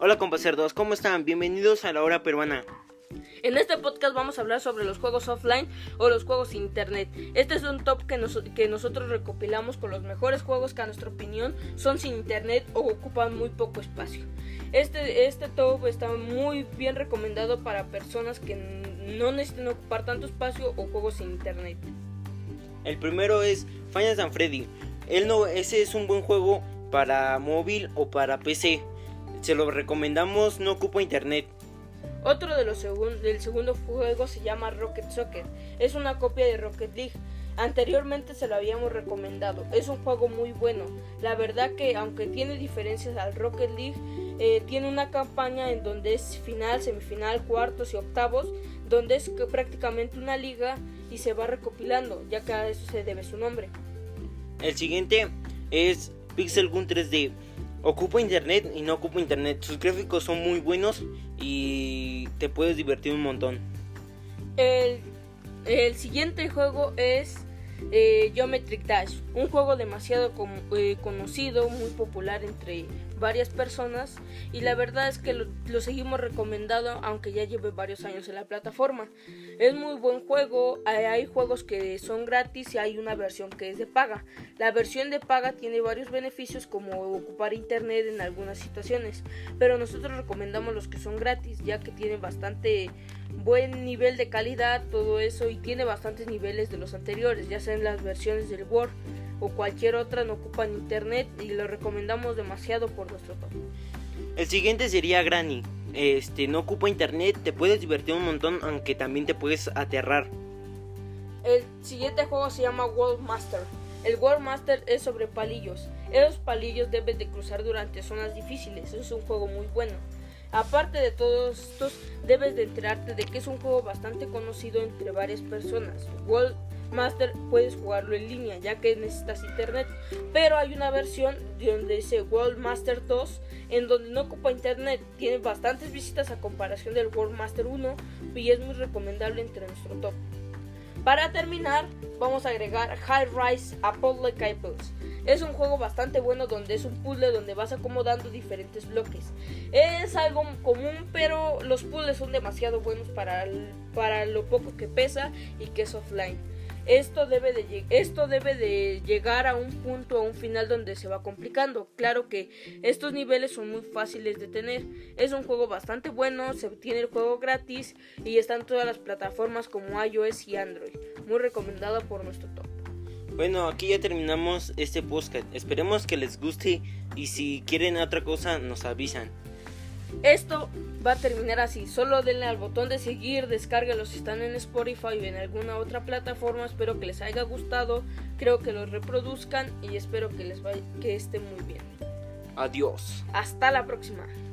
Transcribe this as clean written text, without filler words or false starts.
Hola compacerdos, ¿cómo están? Bienvenidos a la hora peruana. En este podcast vamos a hablar sobre los juegos offline o los juegos sin internet. Este es un top que nosotros recopilamos con los mejores juegos que a nuestra opinión son sin internet o ocupan muy poco espacio. Este top está muy bien recomendado para personas que no necesiten ocupar tanto espacio o juegos sin internet. El primero es Final Fantasy Freddy. Ese es un buen juego para móvil o para PC. Se lo recomendamos, no ocupa internet. Otro del segundo juego se llama Rocket Soccer. Es una copia de Rocket League. Anteriormente se lo habíamos recomendado. Es un juego muy bueno. La verdad que aunque tiene diferencias al Rocket League, tiene una campaña en donde es final, semifinal, cuartos y octavos, donde es prácticamente una liga y se va recopilando, ya que a eso se debe su nombre. El siguiente es Pixel Gun 3D. Ocupa internet y no ocupa internet. Sus gráficos son muy buenos y te puedes divertir un montón. El siguiente juego es Geometric Dash, un juego demasiado conocido, muy popular entre varias personas, y la verdad es que lo seguimos recomendando aunque ya lleve varios años en la plataforma. Es muy buen juego. Hay juegos que son gratis y hay una versión que es de paga. La versión de paga tiene varios beneficios como ocupar internet en algunas situaciones, pero nosotros recomendamos los que son gratis, ya que tienen bastante buen nivel de calidad, todo eso, y tiene bastantes niveles de los anteriores, ya sean las versiones del Word o cualquier otra, no ocupan internet y lo recomendamos demasiado por nuestro top. El siguiente sería Granny. No ocupa internet, te puedes divertir un montón, aunque también te puedes aterrar. El siguiente juego se llama World Master. El World Master es sobre palillos. Esos palillos debes de cruzar durante zonas difíciles. Es un juego muy bueno. Aparte de todos estos, debes de enterarte de que es un juego bastante conocido entre varias personas. World Master puedes jugarlo en línea, ya que necesitas internet, pero hay una versión donde dice World Master 2, en donde no ocupa internet. Tiene bastantes visitas a comparación del World Master 1 y es muy recomendable entre nuestro top. Para terminar, vamos a agregar High Rise a Puzzle Cables. Es un juego bastante bueno donde es un puzzle donde vas acomodando diferentes bloques. Es algo común, pero los puzzles son demasiado buenos para lo poco que pesa y que es offline. Esto debe de llegar a un punto, a un final donde se va complicando. Claro que estos niveles son muy fáciles de tener. Es un juego bastante bueno, se tiene el juego gratis y está en todas las plataformas como iOS y Android. Muy recomendado por nuestro top. Bueno, aquí ya terminamos este podcast. Esperemos que les guste y si quieren otra cosa nos avisan. Esto va a terminar así. Solo denle al botón de seguir, descárguenlos si están en Spotify o en alguna otra plataforma. Espero que les haya gustado, creo que los reproduzcan y espero que esté muy bien. Adiós. Hasta la próxima.